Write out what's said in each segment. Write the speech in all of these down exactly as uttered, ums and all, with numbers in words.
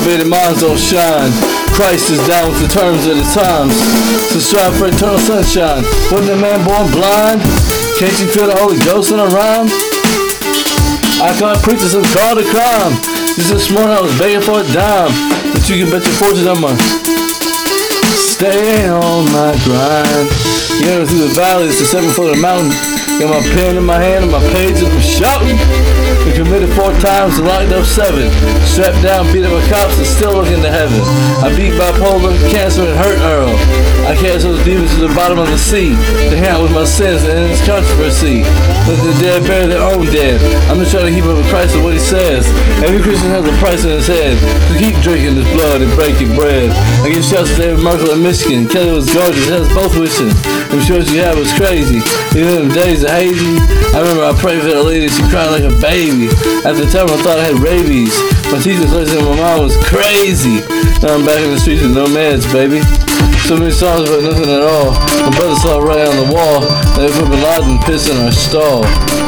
Motivated minds don't shine. Christ is down with the terms of the times. So strive for eternal sunshine. Wasn't a man born blind? Can't you feel the Holy Ghost in a rhyme? I can't preach this and call it a crime. Just this morning I was begging for a dime, but you can bet your fortune I'm a stay on my grind. You know, through the valleys to seven foot of the mountain. Got my pen in my hand and my pages I'm shouting. We committed four times and locked up seven. Strapped down, beat up with cops and still looking to heaven. I beat bipolar, cancer and hurt Earl. I cast those demons to the bottom of the sea to hang out with my sins and in this controversy. Let the dead bury their own dead. I'm just trying to keep up with Christ and what he says. Every Christian has a price in his head. So keep drinking this blood and breaking bread. I give shouts to David Merkel in Michigan. Kelly was gorgeous, has both wishing. Them shorts you had was crazy. You know them days are hazy. I remember I prayed for that lady, she cried like a baby. At the time I thought I had rabies. My teachers listening, my mom was crazy. Now I'm back in the streets with no meds, baby. So many songs about nothing at all. My brother saw it right on the wall. They put Bin Laden piss in our stall.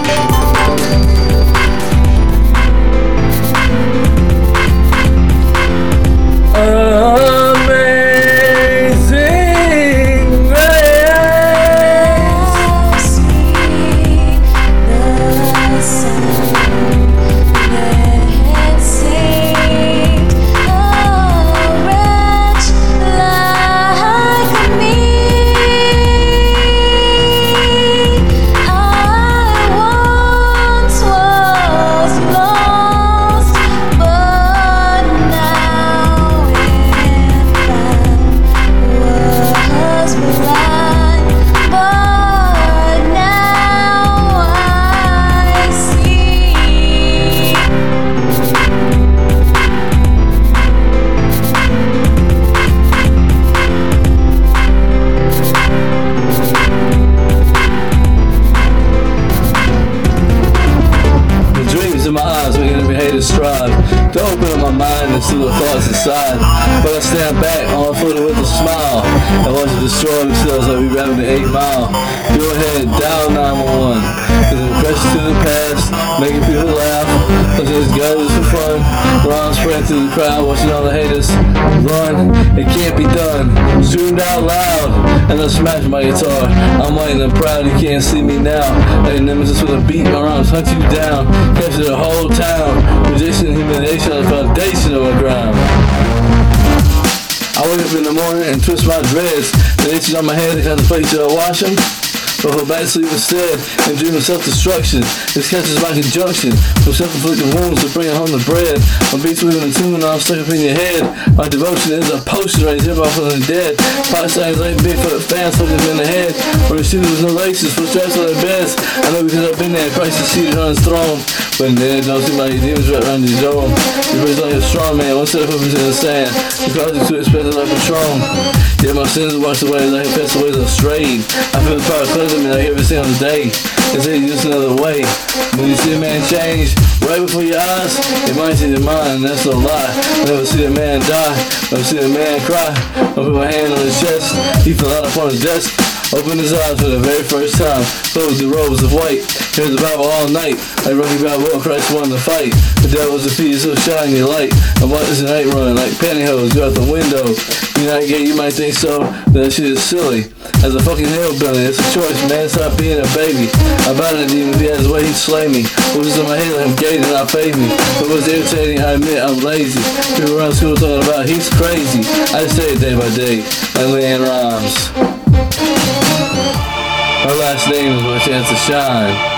Strive to open up my mind and see the thoughts inside, but I stand back on foot with a smile and watch it destroy themselves like we rapping the eight mile. Go ahead, dial nine one one, cause I'm crashing to the past, making people laugh, cause it's goes for fun. Rhymes spread through the crowd, watching all the haters run. It can't be done, screamed out loud, and I smash my guitar. I'm white and proud, you can't see me now. Like nemesis with a beat, my rhymes hunt you down, capture the whole town. Rejection and humiliation are the foundation of my ground. I wake up in the morning and twist my dreads. The itches on my head, they contemplate till I wash them. But go back to sleep instead and dream of self-destruction. This catches my conjunction from self-inflicted wounds to bring home the bread. My beats moving in tune and I'm stuck up in your head. My devotion is a potion raised hip off from the dead. Pot signs like Bigfoot fans fucking in the head. Where the shooters with no laces, put straps on their beds. I know because I've been there, Christ is seated on his throne. But in there, don't see my demons right around your dome. You praise like a strong man, one set of footprints in the sand. The cause you too expensive like Patron. Yet my sins are washed away like a pest away the strayed. I feel the power cleansing me like every single day. They say just another way. When you see a man change right before your eyes, it might change your mind, and that's a lie. I never see a man die, never see a man cry. I put my hand on his chest, he fell out upon his desk. Opened his eyes for the very first time, closed the robes of white. Heard the Bible all night, like Rocky Balboa, Christ won the fight. The devil was defeated, so shine your light. I watch this night run like pantyhose, go out the window. You're not gay, you might think so, but that shit is silly. As a fucking hillbilly, it's a choice, man, stop being a baby. I bow to him, if he has his way, he'd slay me. Voices in my head like I'm gay, and not pay me. But what's irritating, I admit I'm lazy. People around school talking about he's crazy. I just say it day by day, like LeAnn Rimes. Her last name is my chance to shine.